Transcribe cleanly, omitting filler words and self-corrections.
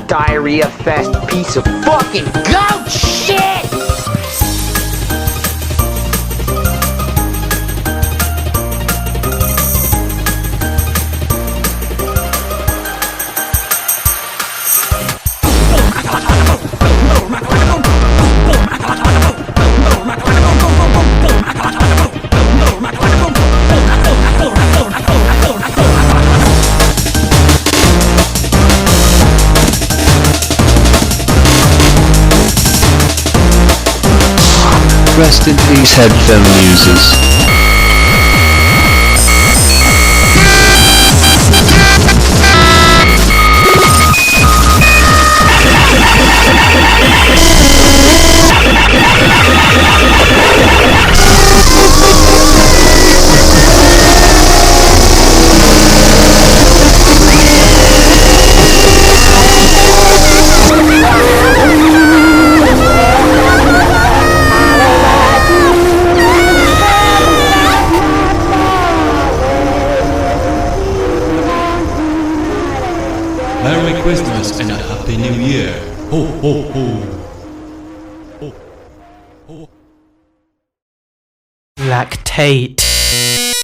diarrhea fest piece of fucking goat shit! Rest in peace, headphone users. Merry Christmas and a Happy New Year! Ho ho ho! Ho ho. Lactate.